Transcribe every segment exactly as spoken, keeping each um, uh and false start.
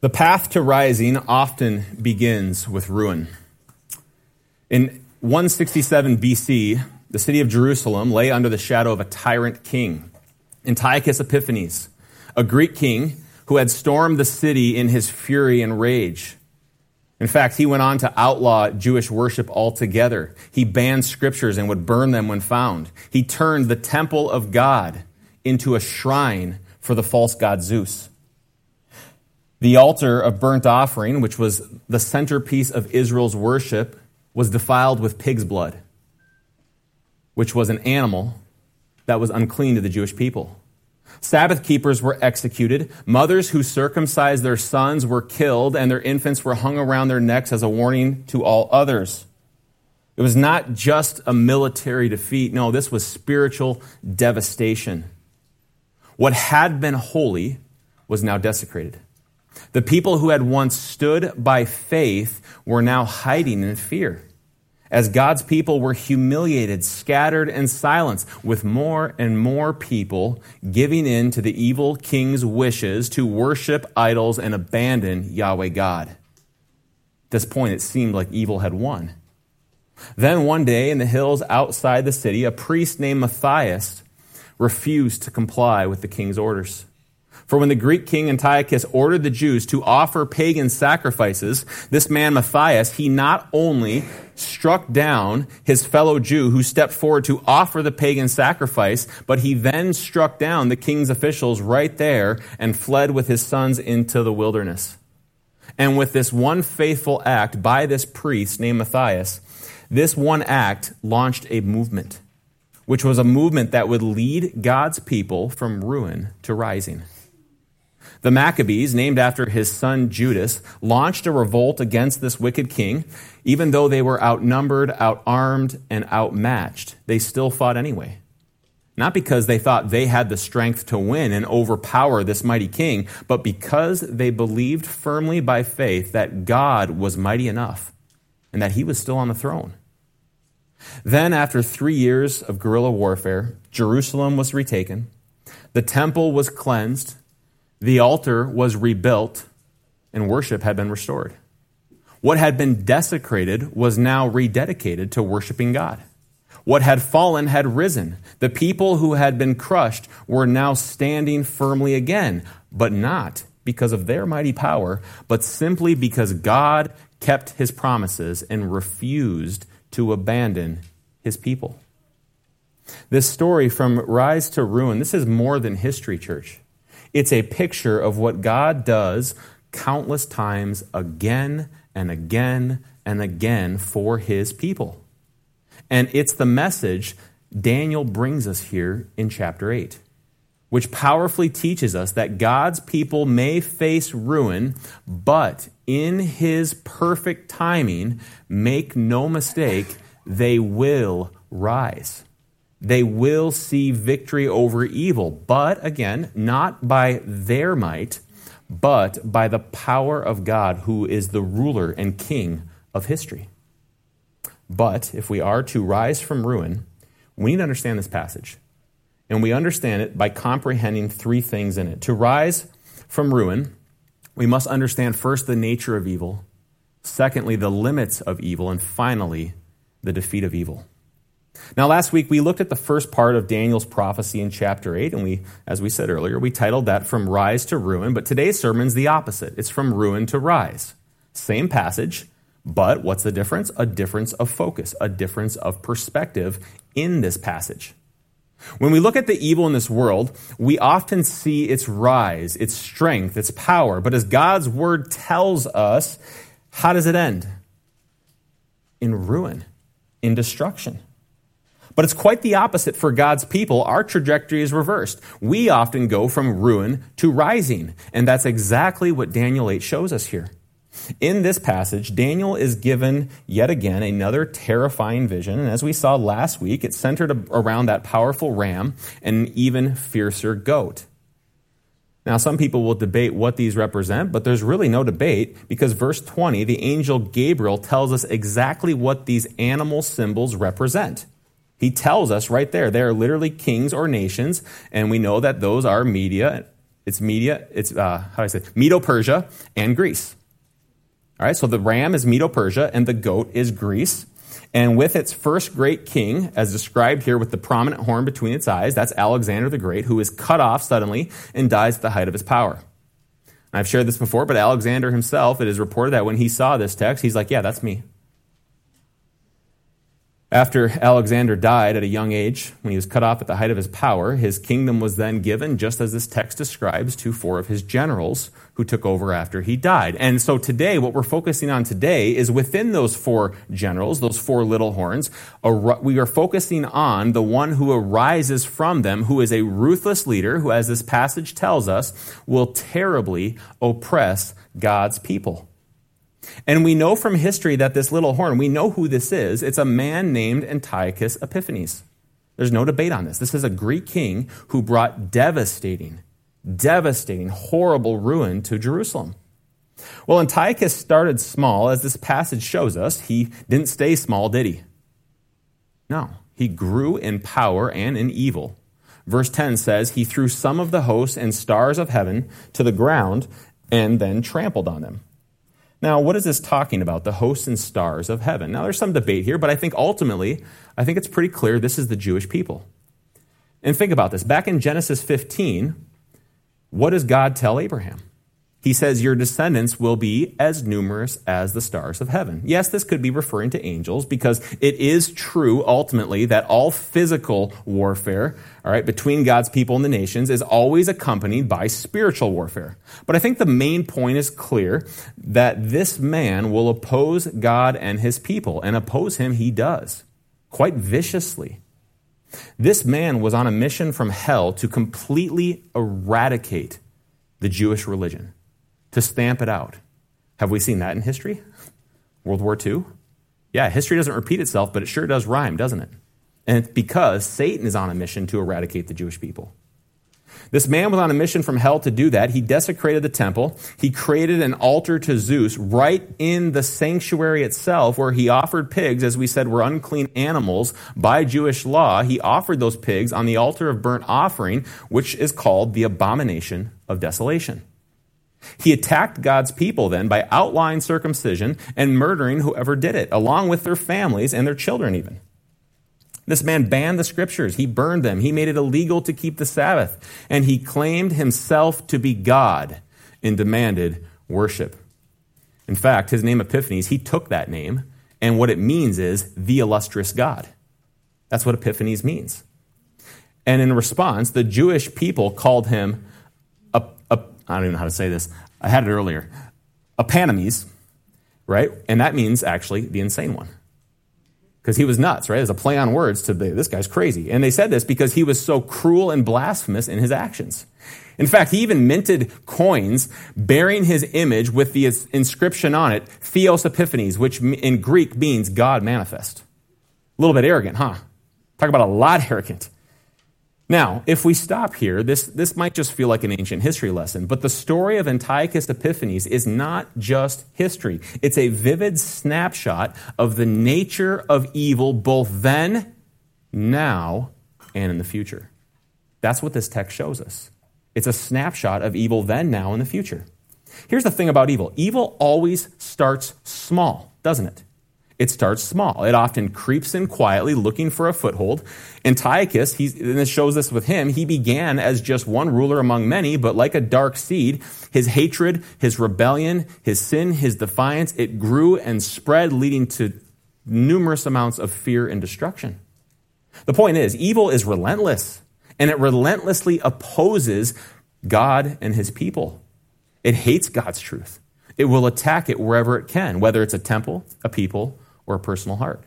The path to rising often begins with ruin. In one sixty-seven B C, the city of Jerusalem lay under the shadow of a tyrant king, Antiochus Epiphanes, a Greek king who had stormed the city in his fury and rage. In fact, he went on to outlaw Jewish worship altogether. He banned scriptures and would burn them when found. He turned the temple of God into a shrine for the false god Zeus. The altar of burnt offering, which was the centerpiece of Israel's worship, was defiled with pig's blood, which was an animal that was unclean to the Jewish people. Sabbath keepers were executed. Mothers who circumcised their sons were killed, and their infants were hung around their necks as a warning to all others. It was not just a military defeat. No, this was spiritual devastation. What had been holy was now desecrated. The people who had once stood by faith were now hiding in fear, as God's people were humiliated, scattered, and silenced, with more and more people giving in to the evil king's wishes to worship idols and abandon Yahweh God. At this point, it seemed like evil had won. Then one day in the hills outside the city, a priest named Matthias refused to comply with the king's orders. For when the Greek king Antiochus ordered the Jews to offer pagan sacrifices, this man Matthias, he not only struck down his fellow Jew who stepped forward to offer the pagan sacrifice, but he then struck down the king's officials right there and fled with his sons into the wilderness. And with this one faithful act by this priest named Matthias, this one act launched a movement, which was a movement that would lead God's people from ruin to rising. The Maccabees, named after his son Judas, launched a revolt against this wicked king. Even though they were outnumbered, outarmed, and outmatched, they still fought anyway. Not because they thought they had the strength to win and overpower this mighty king, but because they believed firmly by faith that God was mighty enough and that he was still on the throne. Then, after three years of guerrilla warfare, Jerusalem was retaken, the temple was cleansed, the altar was rebuilt, and worship had been restored. What had been desecrated was now rededicated to worshiping God. What had fallen had risen. The people who had been crushed were now standing firmly again, but not because of their mighty power, but simply because God kept his promises and refused to abandon his people. This story from rise to ruin, this is more than history, church. It's a picture of what God does countless times again and again and again for his people. And it's the message Daniel brings us here in chapter eight, which powerfully teaches us that God's people may face ruin, but in his perfect timing, make no mistake, they will rise. They will see victory over evil, but again, not by their might, but by the power of God, who is the ruler and king of history. But if we are to rise from ruin, we need to understand this passage. And we understand it by comprehending three things in it. To rise from ruin, we must understand first the nature of evil, secondly, the limits of evil, and finally, the defeat of evil. Now, last week, we looked at the first part of Daniel's prophecy in chapter eight, and we, as we said earlier, we titled that From Rise to Ruin, but today's sermon's the opposite. It's From Ruin to Rise. Same passage, but what's the difference? A difference of focus, a difference of perspective in this passage. When we look at the evil in this world, we often see its rise, its strength, its power, but as God's word tells us, how does it end? In ruin, in destruction. But it's quite the opposite for God's people. Our trajectory is reversed. We often go from ruin to rising, and that's exactly what Daniel eight shows us here. In this passage, Daniel is given yet again another terrifying vision, and as we saw last week, it's centered around that powerful ram and an even fiercer goat. Now, some people will debate what these represent, but there's really no debate because verse twenty, the angel Gabriel tells us exactly what these animal symbols represent. He tells us right there, they are literally kings or nations, and we know that those are Media, it's Media, it's, uh, how do I say, Medo-Persia and Greece. All right, so the ram is Medo-Persia and the goat is Greece. And with its first great king, as described here with the prominent horn between its eyes, that's Alexander the Great, who is cut off suddenly and dies at the height of his power. I've shared this before, but Alexander himself, it is reported that when he saw this text, he's like, yeah, that's me. After Alexander died at a young age, when he was cut off at the height of his power, his kingdom was then given, just as this text describes, to four of his generals who took over after he died. And so today, what we're focusing on today is within those four generals, those four little horns, we are focusing on the one who arises from them, who is a ruthless leader, who, as this passage tells us, will terribly oppress God's people. And we know from history that this little horn, we know who this is. It's a man named Antiochus Epiphanes. There's no debate on this. This is a Greek king who brought devastating, devastating, horrible ruin to Jerusalem. Well, Antiochus started small, as this passage shows us. He didn't stay small, did he? No. He grew in power and in evil. Verse ten says, he threw some of the hosts and stars of heaven to the ground and then trampled on them. Now, what is this talking about, the hosts and stars of heaven? Now, there's some debate here, but I think ultimately, I think it's pretty clear this is the Jewish people. And think about this. Back in Genesis fifteen, what does God tell Abraham? He says, your descendants will be as numerous as the stars of heaven. Yes, this could be referring to angels because it is true ultimately that all physical warfare, all right, between God's people and the nations is always accompanied by spiritual warfare. But I think the main point is clear that this man will oppose God and his people, and oppose him he does, quite viciously. This man was on a mission from hell to completely eradicate the Jewish religion, to stamp it out. Have we seen that in history? World War Two? Yeah, history doesn't repeat itself, but it sure does rhyme, doesn't it? And it's because Satan is on a mission to eradicate the Jewish people. This man was on a mission from hell to do that. He desecrated the temple. He created an altar to Zeus right in the sanctuary itself, where he offered pigs, as we said, were unclean animals by Jewish law. He offered those pigs on the altar of burnt offering, which is called the abomination of desolation. He attacked God's people then by outlawing circumcision and murdering whoever did it, along with their families and their children even. This man banned the scriptures. He burned them. He made it illegal to keep the Sabbath. And he claimed himself to be God and demanded worship. In fact, his name Epiphanes, he took that name, and what it means is the illustrious God. That's what Epiphanes means. And in response, the Jewish people called him a, a I don't even know how to say this. I had it earlier. Epanemes, right? And that means actually the insane one. Because he was nuts, right? There's a play on words to the, this guy's crazy. And they said this because he was so cruel and blasphemous in his actions. In fact, he even minted coins bearing his image with the inscription on it, Theos Epiphanes, which in Greek means God manifest. A little bit arrogant, huh? Talk about a lot arrogant. Now, if we stop here, this, this might just feel like an ancient history lesson, but the story of Antiochus Epiphanes is not just history. It's a vivid snapshot of the nature of evil both then, now, and in the future. That's what this text shows us. It's a snapshot of evil then, now, and the future. Here's the thing about evil. Evil always starts small, doesn't it? It starts small. It often creeps in quietly, looking for a foothold. Antiochus, he's, and this shows this with him, he began as just one ruler among many, but like a dark seed, his hatred, his rebellion, his sin, his defiance, it grew and spread, leading to numerous amounts of fear and destruction. The point is, evil is relentless, and it relentlessly opposes God and his people. It hates God's truth. It will attack it wherever it can, whether it's a temple, a people, or a personal heart.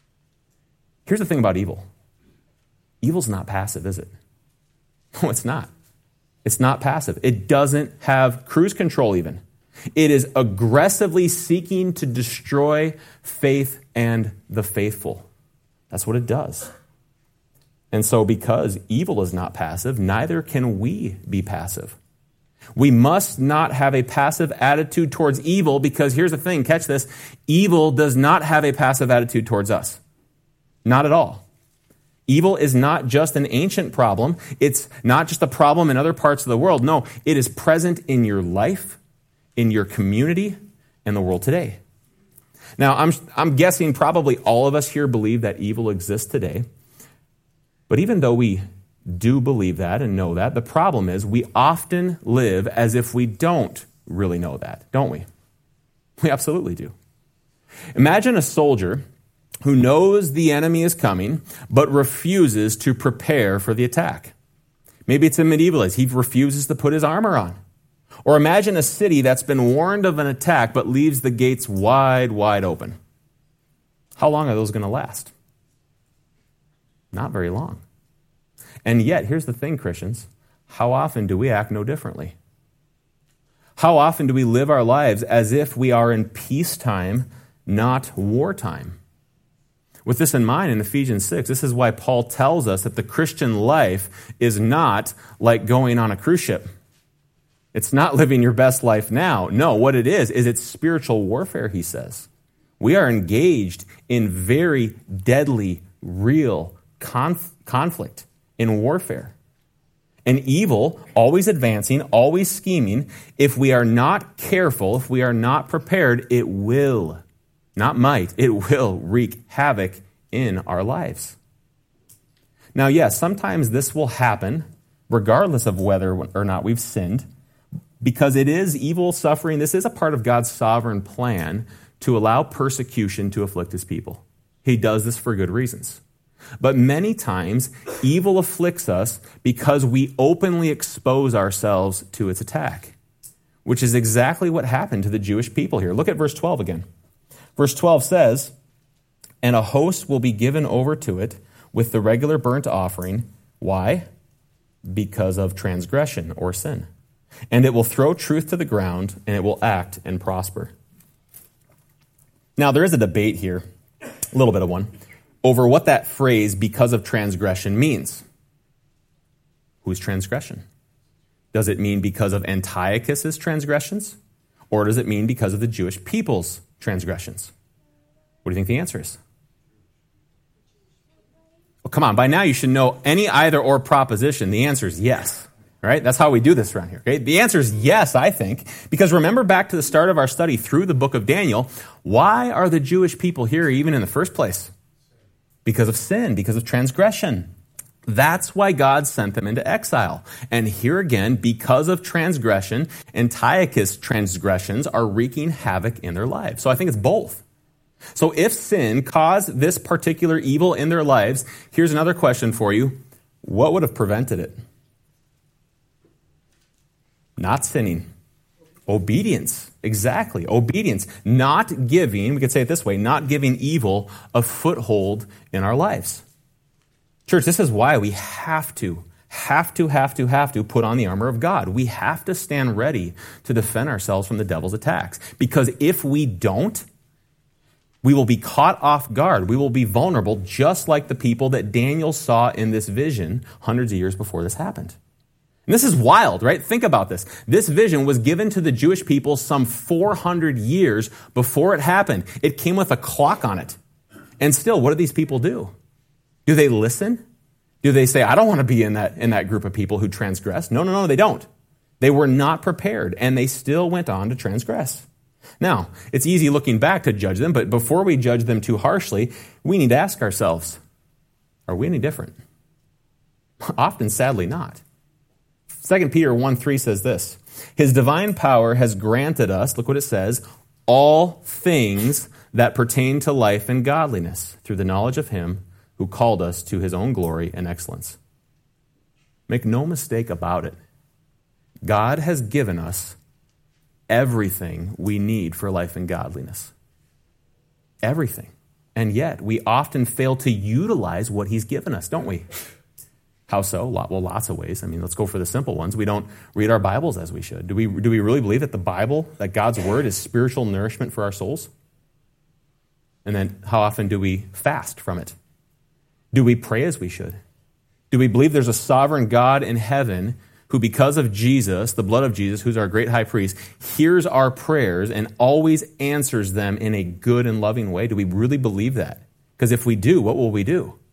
Here's the thing about evil. Evil's not passive, is it? No, it's not. It's not passive. It doesn't have cruise control even. It is aggressively seeking to destroy faith and the faithful. That's what it does. And so because evil is not passive, neither can we be passive. We must not have a passive attitude towards evil because here's the thing, catch this, evil does not have a passive attitude towards us. Not at all. Evil is not just an ancient problem. It's not just a problem in other parts of the world. No, it is present in your life, in your community, and the world today. Now, I'm, I'm guessing probably all of us here believe that evil exists today. But even though we do believe that and know that, the problem is we often live as if we don't really know that, don't we? We absolutely do. Imagine a soldier who knows the enemy is coming, but refuses to prepare for the attack. Maybe it's a medieval age. He refuses to put his armor on. Or imagine a city that's been warned of an attack, but leaves the gates wide, wide open. How long are those going to last? Not very long. And yet, here's the thing, Christians. How often do we act no differently? How often do we live our lives as if we are in peacetime, not wartime? With this in mind, in Ephesians six, this is why Paul tells us that the Christian life is not like going on a cruise ship. It's not living your best life now. No, what it is, is it's spiritual warfare, he says. We are engaged in very deadly, real conf- conflict, in warfare. And evil, always advancing, always scheming, if we are not careful, if we are not prepared, it will, not might, it will wreak havoc in our lives. Now, yes, sometimes this will happen, regardless of whether or not we've sinned, because it is evil suffering. This is a part of God's sovereign plan to allow persecution to afflict his people. He does this for good reasons. But many times, evil afflicts us because we openly expose ourselves to its attack, which is exactly what happened to the Jewish people here. Look at verse twelve again. Verse twelve says, "And a host will be given over to it with the regular burnt offering." Why? Because of transgression or sin. "And it will throw truth to the ground, and it will act and prosper." Now, there is a debate here, a little bit of one, over what that phrase, "because of transgression," means. Whose transgression? Does it mean because of Antiochus' transgressions? Or does it mean because of the Jewish people's transgressions? What do you think the answer is? Well, come on, by now you should know any either or proposition. The answer is yes. Right? That's how we do this around here. Okay? The answer is yes, I think. Because remember back to the start of our study through the book of Daniel, why are the Jewish people here even in the first place? Because of sin, because of transgression. That's why God sent them into exile. And here again, because of transgression, Antiochus' transgressions are wreaking havoc in their lives. So I think it's both. So if sin caused this particular evil in their lives, here's another question for you. What would have prevented it? Not sinning. Obedience. Exactly. Obedience. Not giving, we could say it this way, not giving evil a foothold in our lives. Church, this is why we have to, have to, have to, have to put on the armor of God. We have to stand ready to defend ourselves from the devil's attacks. Because if we don't, we will be caught off guard. We will be vulnerable, just like the people that Daniel saw in this vision hundreds of years before this happened. And this is wild, right? Think about this. This vision was given to the Jewish people some four hundred years before it happened. It came with a clock on it. And still, what do these people do? Do they listen? Do they say, I don't want to be in that, in that group of people who transgress? No, no, no, they don't. They were not prepared, and they still went on to transgress. Now, it's easy looking back to judge them, but before we judge them too harshly, we need to ask ourselves, are we any different? Often, sadly, not. Second Peter one three says this, "His divine power has granted us," look what it says, "all things that pertain to life and godliness through the knowledge of him who called us to his own glory and excellence." Make no mistake about it. God has given us everything we need for life and godliness. Everything. And yet, we often fail to utilize what he's given us, don't we? How so? Well, lots of ways. I mean, let's go for the simple ones. We don't read our Bibles as we should. Do we, do we really believe that the Bible, that God's word is spiritual nourishment for our souls? And then how often do we fast from it? Do we pray as we should? Do we believe there's a sovereign God in heaven who, because of Jesus, the blood of Jesus, who's our great high priest, hears our prayers and always answers them in a good and loving way? Do we really believe that? Because if we do, what will we do?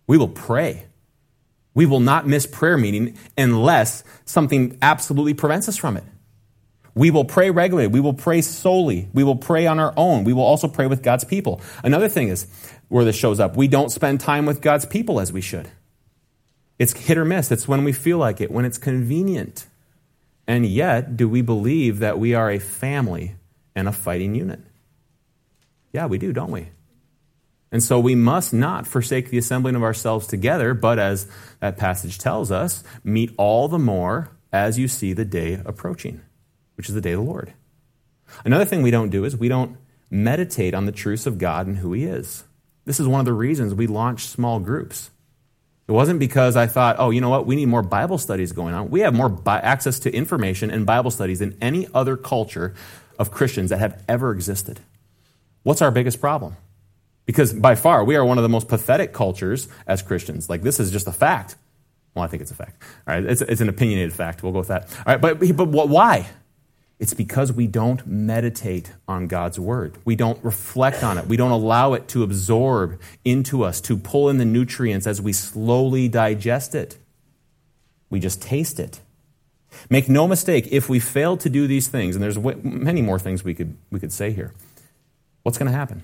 We will pray. We will not miss prayer meeting unless something absolutely prevents us from it. We will pray regularly. We will pray solely. We will pray on our own. We will also pray with God's people. Another thing is where this shows up. We don't spend time with God's people as we should. It's hit or miss. It's when we feel like it, when it's convenient. And yet, do we believe that we are a family and a fighting unit? Yeah, we do, don't we? And so we must not forsake the assembling of ourselves together, but as that passage tells us, meet all the more as you see the day approaching, which is the day of the Lord. Another thing we don't do is we don't meditate on the truths of God and who he is. This is one of the reasons we launched small groups. It wasn't because I thought, oh, you know what, we need more Bible studies going on. We have more bi- access to information and Bible studies than any other culture of Christians that have ever existed. What's our biggest problem? Because by far, we are one of the most pathetic cultures as Christians. Like, this is just a fact. Well, I think it's a fact. All right, it's, it's an opinionated fact. We'll go with that. All right, but, but why? It's because we don't meditate on God's word. We don't reflect on it. We don't allow it to absorb into us, to pull in the nutrients as we slowly digest it. We just taste it. Make no mistake, if we fail to do these things, and there's many more things we could we could say here, what's going to happen?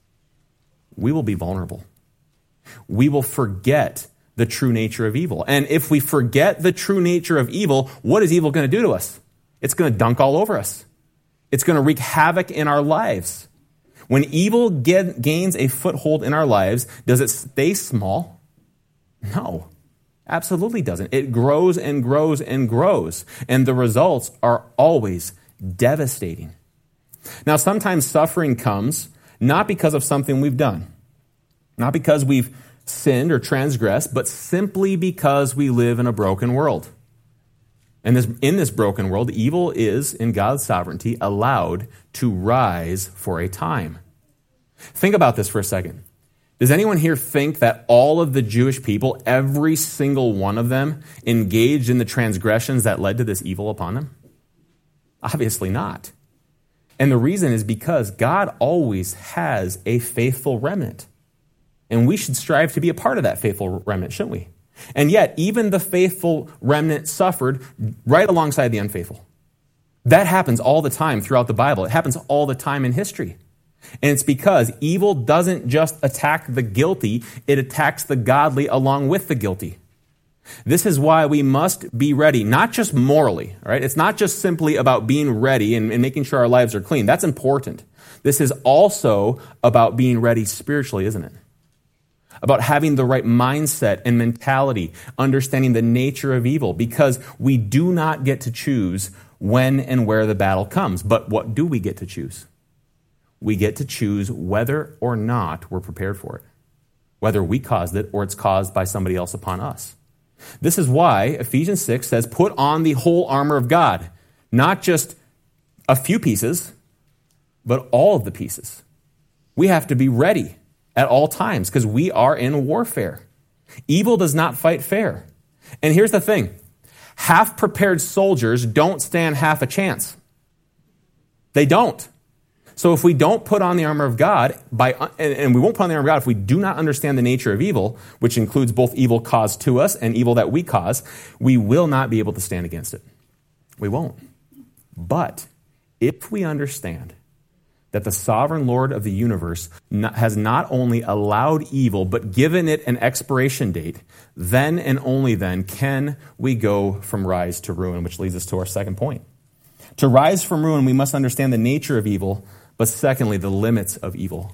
We will be vulnerable. We will forget the true nature of evil. And if we forget the true nature of evil, what is evil going to do to us? It's going to dunk all over us. It's going to wreak havoc in our lives. When evil get, gains a foothold in our lives, does it stay small? No, absolutely doesn't. It grows and grows and grows. And the results are always devastating. Now, sometimes suffering comes not because of something we've done, not because we've sinned or transgressed, but simply because we live in a broken world. And this, in this broken world, evil is, in God's sovereignty, allowed to rise for a time. Think about this for a second. Does anyone here think that all of the Jewish people, every single one of them, engaged in the transgressions that led to this evil upon them? Obviously not. And the reason is because God always has a faithful remnant. And we should strive to be a part of that faithful remnant, shouldn't we? And yet, even the faithful remnant suffered right alongside the unfaithful. That happens all the time throughout the Bible. It happens all the time in history. And it's because evil doesn't just attack the guilty, it attacks the godly along with the guilty. This is why we must be ready, not just morally, all right? It's not just simply about being ready and, and making sure our lives are clean. That's important. This is also about being ready spiritually, isn't it? About having the right mindset and mentality, understanding the nature of evil, because we do not get to choose when and where the battle comes. But what do we get to choose? We get to choose whether or not we're prepared for it, whether we caused it or it's caused by somebody else upon us. This is why Ephesians six says, put on the whole armor of God, not just a few pieces, but all of the pieces. We have to be ready at all times because we are in warfare. Evil does not fight fair. And here's the thing. Half-prepared soldiers don't stand half a chance. They don't. So if we don't put on the armor of God, by and we won't put on the armor of God if we do not understand the nature of evil, which includes both evil caused to us and evil that we cause, we will not be able to stand against it. We won't. But if we understand that the sovereign Lord of the universe has not only allowed evil, but given it an expiration date, then and only then can we go from rise to ruin, which leads us to our second point. To rise from ruin, we must understand the nature of evil, but secondly, the limits of evil.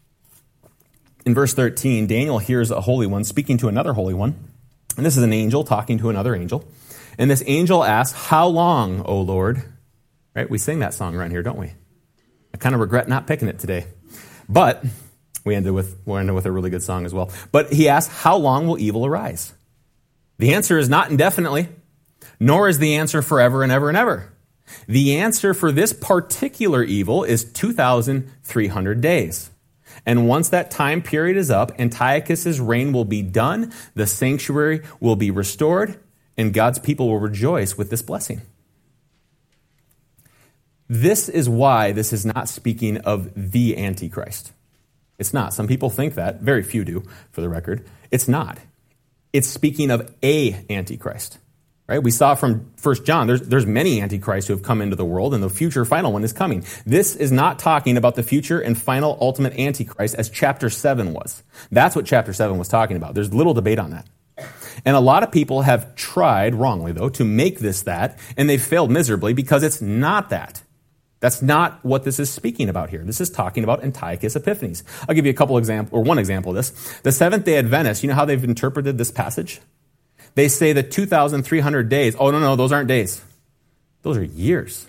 In verse thirteen, Daniel hears a holy one speaking to another holy one, and this is an angel talking to another angel. And this angel asks, "How long, O Lord?" Right? We sing that song around here, don't we? I kind of regret not picking it today. But we ended with we ended with a really good song as well. But he asks, "How long will evil arise?" The answer is not indefinitely, nor is the answer forever and ever and ever. The answer for this particular evil is two thousand three hundred days. And once that time period is up, Antiochus' reign will be done, the sanctuary will be restored, and God's people will rejoice with this blessing. This is why this is not speaking of the Antichrist. It's not. Some people think that. Very few do, for the record. It's not. It's speaking of a Antichrist. Right? We saw from First John, there's, there's many antichrists who have come into the world, and the future final one is coming. This is not talking about the future and final ultimate Antichrist as chapter seven was. That's what chapter seven was talking about. There's little debate on that. And a lot of people have tried, wrongly though, to make this that, and they've failed miserably because it's not that. That's not what this is speaking about here. This is talking about Antiochus Epiphanes. I'll give you a couple examples, or one example of this. The Seventh-day Adventists, you know how they've interpreted this passage? They say that two thousand three hundred days, oh, no, no, those aren't days. Those are years.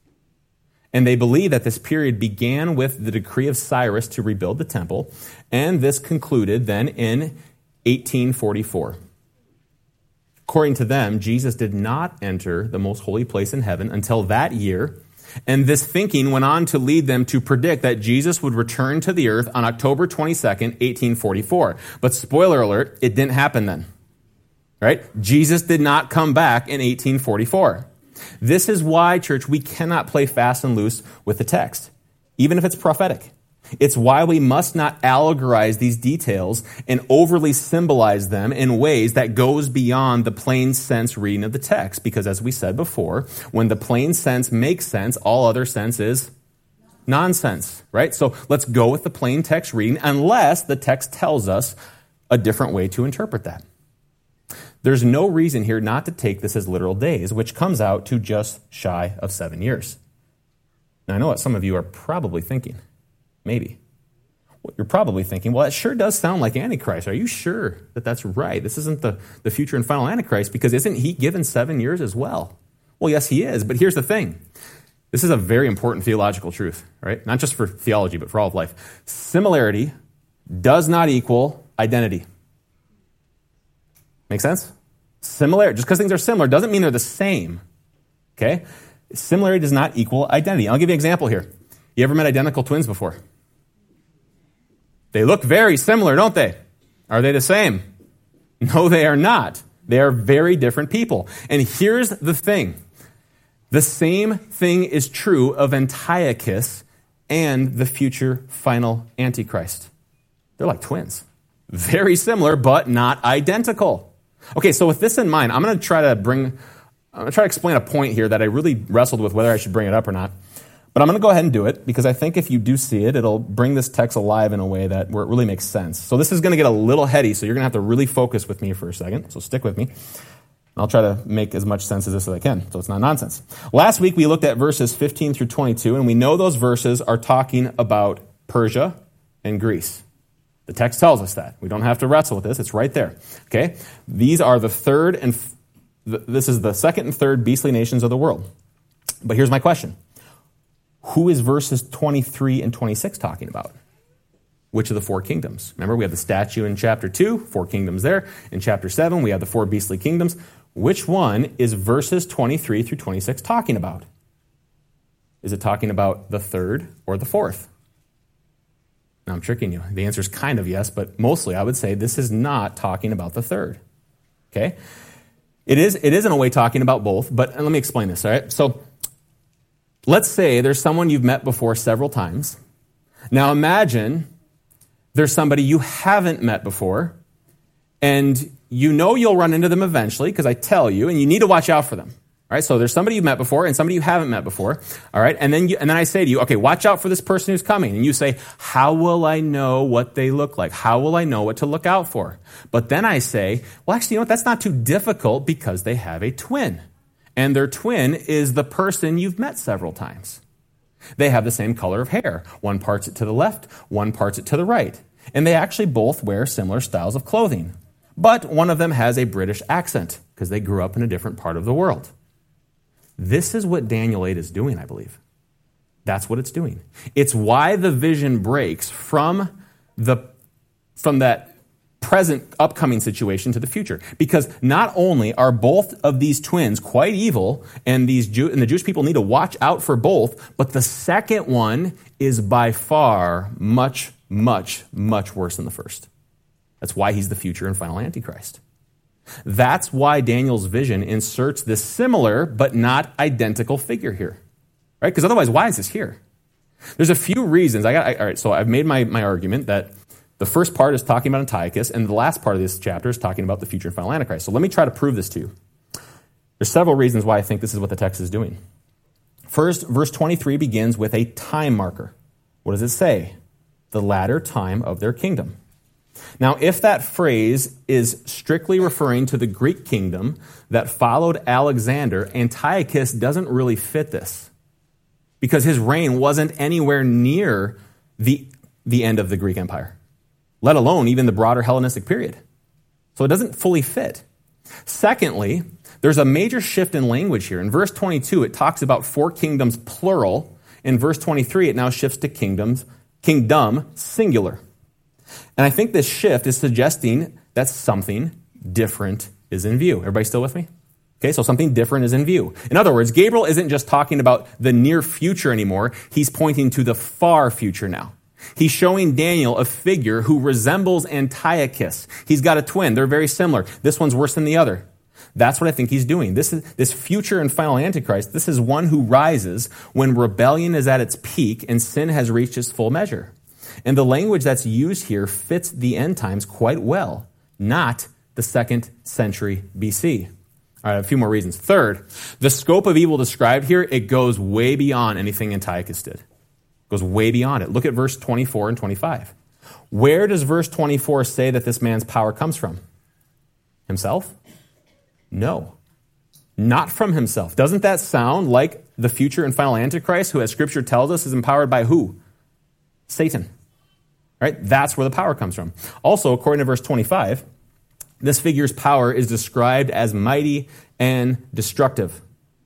And they believe that this period began with the decree of Cyrus to rebuild the temple, and this concluded then in eighteen forty-four. According to them, Jesus did not enter the most holy place in heaven until that year, and this thinking went on to lead them to predict that Jesus would return to the earth on October twenty-second, eighteen forty-four. But spoiler alert, it didn't happen then. Right? Jesus did not come back in eighteen forty-four. This is why, church, we cannot play fast and loose with the text, even if it's prophetic. It's why we must not allegorize these details and overly symbolize them in ways that goes beyond the plain sense reading of the text. Because as we said before, when the plain sense makes sense, all other sense is nonsense, right? So let's go with the plain text reading unless the text tells us a different way to interpret that. There's no reason here not to take this as literal days, which comes out to just shy of seven years. Now, I know what some of you are probably thinking. Maybe. Well, you're probably thinking, well, that sure does sound like Antichrist. Are you sure that that's right? This isn't the, the future and final Antichrist, because isn't he given seven years as well? Well, yes, he is, but here's the thing. This is a very important theological truth, right? Not just for theology, but for all of life. Similarity does not equal identity. Make sense? Similar, just because things are similar doesn't mean they're the same. Okay? Similarity does not equal identity. I'll give you an example here. You ever met identical twins before? They look very similar, don't they? Are they the same? No, they are not. They are very different people. And here's the thing. The same thing is true of Antiochus and the future final Antichrist. They're like twins. Very similar, but not identical. Okay, so with this in mind, I'm going to try to bring, I'm going to try to explain a point here that I really wrestled with whether I should bring it up or not. But I'm going to go ahead and do it because I think if you do see it, it'll bring this text alive in a way that where it really makes sense. So this is going to get a little heady, so you're going to have to really focus with me for a second. So stick with me. I'll try to make as much sense of this as I can, so it's not nonsense. Last week we looked at verses fifteen through twenty-two, and we know those verses are talking about Persia and Greece. The text tells us that. We don't have to wrestle with this. It's right there. Okay? These are the third and f- this is the second and third beastly nations of the world. But here's my question. Who is verses twenty-three and twenty-six talking about? Which of the four kingdoms? Remember, we have the statue in chapter two, four kingdoms there. In chapter seven, we have the four beastly kingdoms. Which one is verses twenty-three through twenty-six talking about? Is it talking about the third or the fourth? Now, I'm tricking you. The answer is kind of yes, but mostly I would say this is not talking about the third. Okay? It is, it is in a way talking about both, but let me explain this, all right? So let's say there's someone you've met before several times. Now imagine there's somebody you haven't met before, and you know you'll run into them eventually because I tell you, and you need to watch out for them. All right, so there's somebody you've met before and somebody you haven't met before. All right, and then you, and then I say to you, okay, watch out for this person who's coming. And you say, how will I know what they look like? How will I know what to look out for? But then I say, well, actually, you know what? That's not too difficult because they have a twin. And their twin is the person you've met several times. They have the same color of hair. One parts it to the left, one parts it to the right. And they actually both wear similar styles of clothing. But one of them has a British accent because they grew up in a different part of the world. This is what Daniel eight is doing, I believe. That's what it's doing. It's why the vision breaks from the from that present upcoming situation to the future. Because not only are both of these twins quite evil, and these Jew, and the Jewish people need to watch out for both, but the second one is by far much, much, much worse than the first. That's why he's the future and final Antichrist. That's why Daniel's vision inserts this similar but not identical figure here. Right? Because otherwise, why is this here? There's a few reasons. I got, I, all right, so I've made my, my argument that the first part is talking about Antiochus, and the last part of this chapter is talking about the future and final Antichrist. So let me try to prove this to you. There's several reasons why I think this is what the text is doing. First, verse twenty-three begins with a time marker. What does it say? The latter time of their kingdom. Now, if that phrase is strictly referring to the Greek kingdom that followed Alexander, Antiochus doesn't really fit this because his reign wasn't anywhere near the, the end of the Greek Empire, let alone even the broader Hellenistic period. So it doesn't fully fit. Secondly, there's a major shift in language here. In verse twenty-two, it talks about four kingdoms plural. In verse twenty-three, it now shifts to kingdoms, kingdom singular. And I think this shift is suggesting that something different is in view. Everybody still with me? Okay, so something different is in view. In other words, Gabriel isn't just talking about the near future anymore. He's pointing to the far future now. He's showing Daniel a figure who resembles Antiochus. He's got a twin. They're very similar. This one's worse than the other. That's what I think he's doing. This is this future and final Antichrist. This is one who rises when rebellion is at its peak and sin has reached its full measure. And the language that's used here fits the end times quite well, not the second century B C. All right, a few more reasons. Third, the scope of evil described here, it goes way beyond anything Antiochus did. It goes way beyond it. Look at verse twenty-four and twenty-five. Where does verse twenty-four say that this man's power comes from? Himself? No, not from himself. Doesn't that sound like the future and final Antichrist, who, as Scripture tells us, is empowered by who? Satan. Right? That's where the power comes from. Also, according to verse twenty-five, this figure's power is described as mighty and destructive.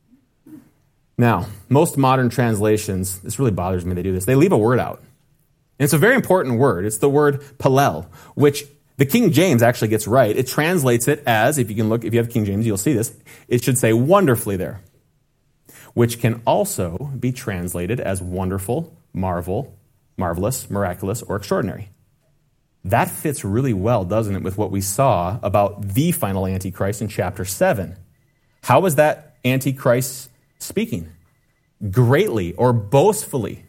Now, most modern translations, this really bothers me they do this, they leave a word out. And it's a very important word. It's the word palel, which the King James actually gets right. It translates it as, if you can look, if you have King James, you'll see this, it should say wonderfully there, which can also be translated as wonderful, marvel, marvelous, miraculous, or extraordinary. That fits really well, doesn't it, with what we saw about the final Antichrist in chapter seven. How was that Antichrist speaking? Greatly or boastfully.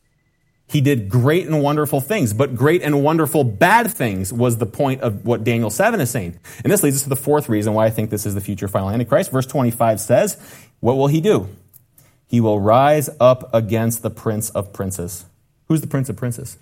He did great and wonderful things, but great and wonderful bad things was the point of what Daniel seven is saying. And this leads us to the fourth reason why I think this is the future final Antichrist. Verse twenty-five says, what will he do? He will rise up against the Prince of Princes. Who's the Prince of Princes?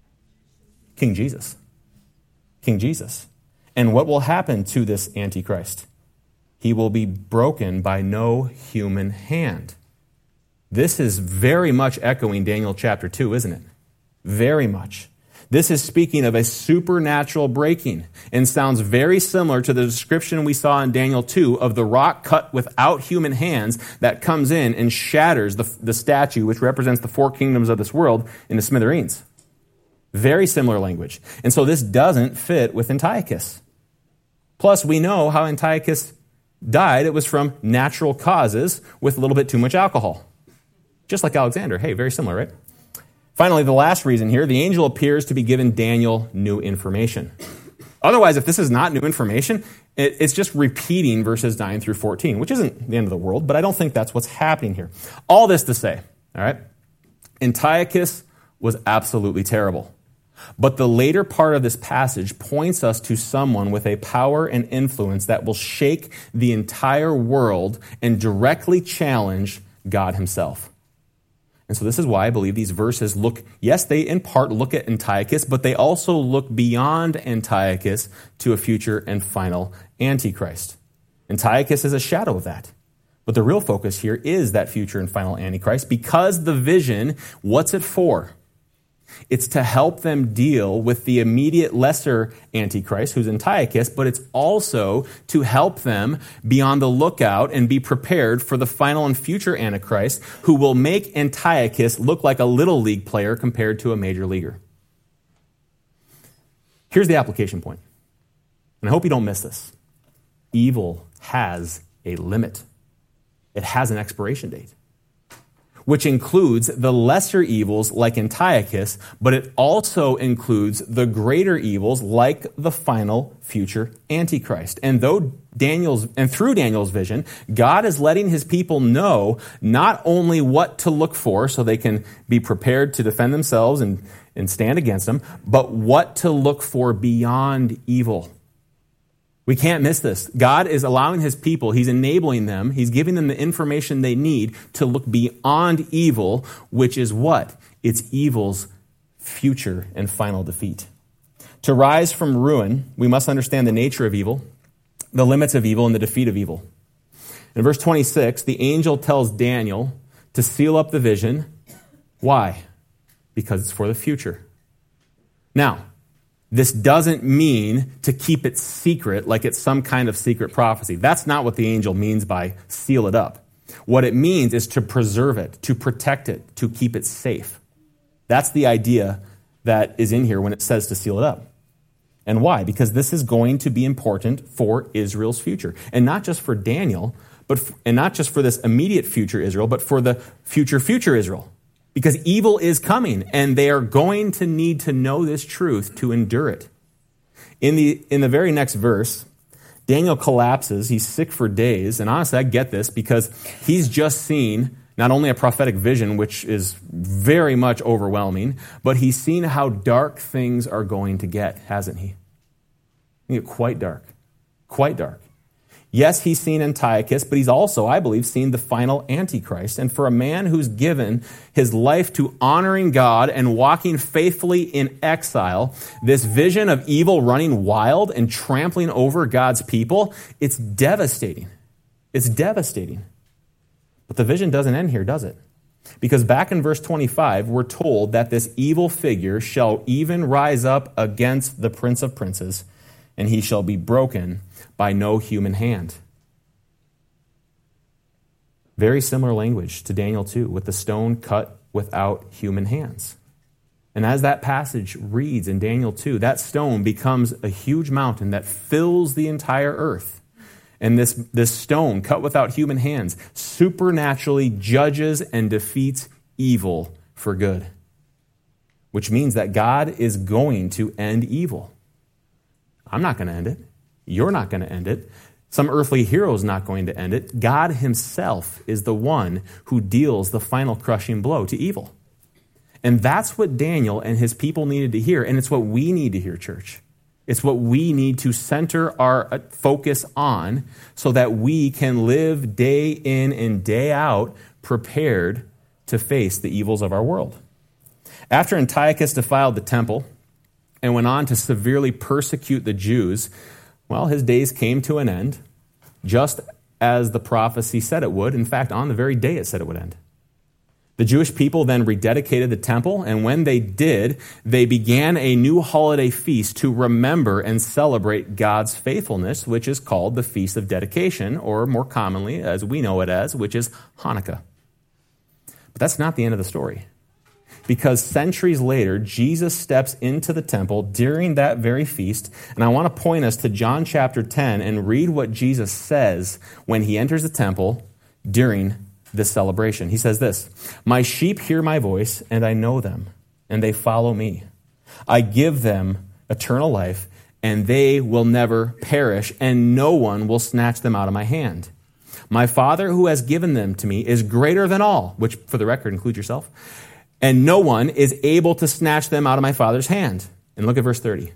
King Jesus. King Jesus. And what will happen to this Antichrist? He will be broken by no human hand. This is very much echoing Daniel chapter two, isn't it? Very much. This is speaking of a supernatural breaking and sounds very similar to the description we saw in Daniel two of the rock cut without human hands that comes in and shatters the, the statue, which represents the four kingdoms of this world, into smithereens. Very similar language. And so this doesn't fit with Antiochus. Plus, we know how Antiochus died. It was from natural causes with a little bit too much alcohol. Just like Alexander. Hey, very similar, right? Finally, the last reason here, the angel appears to be giving Daniel new information. Otherwise, if this is not new information, it's just repeating verses nine through fourteen, which isn't the end of the world, but I don't think that's what's happening here. All this to say, all right, Antiochus was absolutely terrible. But the later part of this passage points us to someone with a power and influence that will shake the entire world and directly challenge God himself. And so this is why I believe these verses look, yes, they in part look at Antiochus, but they also look beyond Antiochus to a future and final Antichrist. Antiochus is a shadow of that. But the real focus here is that future and final Antichrist, because the vision, what's it for? It's to help them deal with the immediate lesser Antichrist, who's Antiochus, but it's also to help them be on the lookout and be prepared for the final and future Antichrist, who will make Antiochus look like a little league player compared to a major leaguer. Here's the application point, and I hope you don't miss this. Evil has a limit. It has an expiration date. which includes the lesser evils like Antiochus, but it also includes the greater evils like the final future Antichrist. And though Daniel's, and through Daniel's vision, God is letting his people know not only what to look for so they can be prepared to defend themselves and, and stand against them, but what to look for beyond evil. We can't miss this. God is allowing his people, he's enabling them, he's giving them the information they need to look beyond evil, which is what? It's evil's future and final defeat. To rise from ruin, we must understand the nature of evil, the limits of evil, and the defeat of evil. In verse twenty-six, the angel tells Daniel to seal up the vision. Why? Because it's for the future. Now, this doesn't mean to keep it secret like it's some kind of secret prophecy. That's not what the angel means by seal it up. What it means is to preserve it, to protect it, to keep it safe. That's the idea that is in here when it says to seal it up. And why? Because this is going to be important for Israel's future. And not just for Daniel, but f- and not just for this immediate future Israel, but for the future future Israel. Because evil is coming, and they are going to need to know this truth to endure it. In the in the very next verse, Daniel collapses. He's sick for days. And honestly, I get this because he's just seen not only a prophetic vision, which is very much overwhelming, but he's seen how dark things are going to get, hasn't he? Quite dark. Quite dark. Yes, he's seen Antiochus, but he's also, I believe, seen the final Antichrist. And for a man who's given his life to honoring God and walking faithfully in exile, this vision of evil running wild and trampling over God's people, it's devastating. It's devastating. But the vision doesn't end here, does it? Because back in verse twenty-five, we're told that this evil figure shall even rise up against the Prince of Princes, and he shall be broken by no human hand. Very similar language to Daniel two, with the stone cut without human hands. And as that passage reads in Daniel two, that stone becomes a huge mountain that fills the entire earth. And this, this stone cut without human hands supernaturally judges and defeats evil for good. Which means that God is going to end evil. I'm not going to end it. You're not going to end it. Some earthly hero is not going to end it. God himself is the one who deals the final crushing blow to evil. And that's what Daniel and his people needed to hear, and it's what we need to hear, church. It's what we need to center our focus on so that we can live day in and day out prepared to face the evils of our world. After Antiochus defiled the temple and went on to severely persecute the Jews, well, his days came to an end, just as the prophecy said it would. In fact, on the very day it said it would end. The Jewish people then rededicated the temple, and when they did, they began a new holiday feast to remember and celebrate God's faithfulness, which is called the Feast of Dedication, or more commonly, as we know it as, which is Hanukkah. But that's not the end of the story. Because centuries later, Jesus steps into the temple during that very feast. And I want to point us to John chapter ten and read what Jesus says when he enters the temple during this celebration. He says this, "My sheep hear my voice, and I know them, and they follow me. I give them eternal life, and they will never perish, and no one will snatch them out of my hand. My Father who has given them to me is greater than all," which, for the record, includes yourself, "and no one is able to snatch them out of my Father's hand." And look at verse thirty.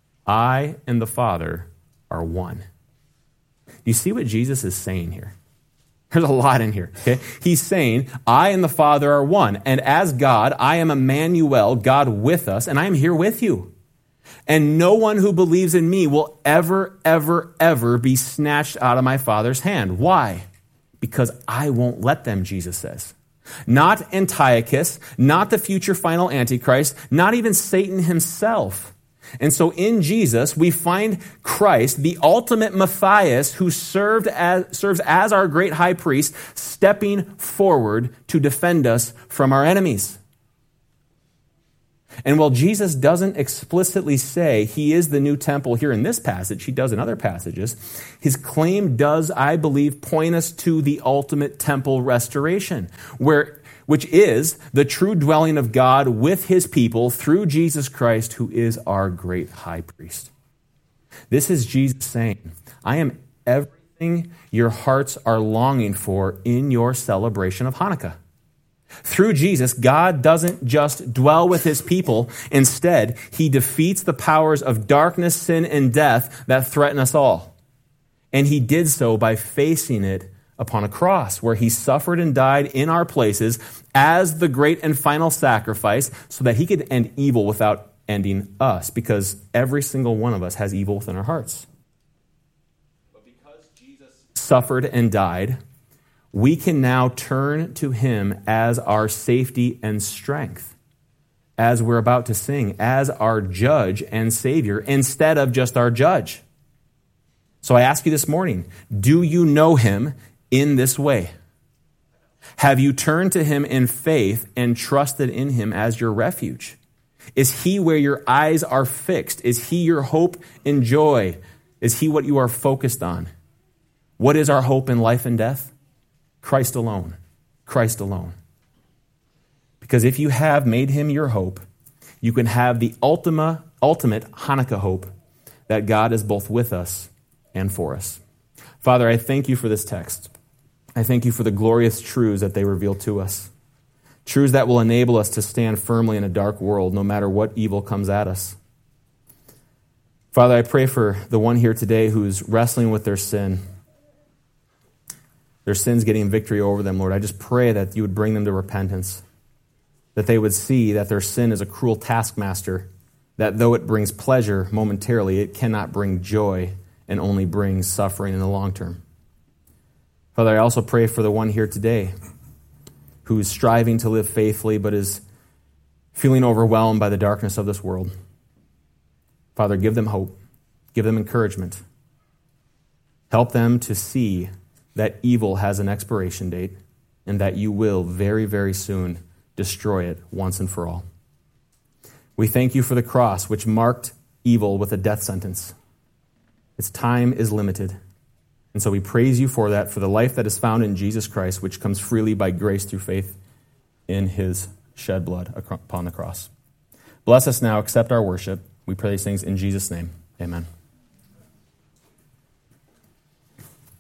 "I and the Father are one." Do you see what Jesus is saying here? There's a lot in here, okay? He's saying, I and the Father are one. And as God, I am Emmanuel, God with us, and I am here with you. And no one who believes in me will ever, ever, ever be snatched out of my Father's hand. Why? Because I won't let them, Jesus says. Not Antiochus, not the future final Antichrist, not even Satan himself. And so in Jesus, we find Christ, the ultimate Matthias, who served as, serves as our great high priest, stepping forward to defend us from our enemies. And while Jesus doesn't explicitly say he is the new temple here in this passage, he does in other passages, his claim does, I believe, point us to the ultimate temple restoration, where which is the true dwelling of God with his people through Jesus Christ, who is our great high priest. This is Jesus saying, I am everything your hearts are longing for in your celebration of Hanukkah. Through Jesus, God doesn't just dwell with his people. Instead, he defeats the powers of darkness, sin, and death that threaten us all. And he did so by facing it upon a cross, where he suffered and died in our places as the great and final sacrifice so that he could end evil without ending us, because every single one of us has evil within our hearts. But because Jesus suffered and died, we can now turn to him as our safety and strength, as we're about to sing, as our judge and savior, instead of just our judge. So I ask you this morning, do you know him in this way? Have you turned to him in faith and trusted in him as your refuge? Is he where your eyes are fixed? Is he your hope and joy? Is he what you are focused on? What is our hope in life and death? Christ alone. Christ alone. Because if you have made him your hope, you can have the ultima, ultimate Hanukkah hope that God is both with us and for us. Father, I thank you for this text. I thank you for the glorious truths that they reveal to us. Truths that will enable us to stand firmly in a dark world, no matter what evil comes at us. Father, I pray for the one here today who's wrestling with their sin. Their sin's getting victory over them, Lord. I just pray that you would bring them to repentance. That they would see that their sin is a cruel taskmaster. That though it brings pleasure momentarily, it cannot bring joy and only brings suffering in the long term. Father, I also pray for the one here today who is striving to live faithfully but is feeling overwhelmed by the darkness of this world. Father, give them hope. Give them encouragement. Help them to see that evil has an expiration date and that you will very, very soon destroy it once and for all. We thank you for the cross, which marked evil with a death sentence. Its time is limited. And so we praise you for that, for the life that is found in Jesus Christ, which comes freely by grace through faith in his shed blood upon the cross. Bless us now. Accept our worship. We pray these things in Jesus' name. Amen.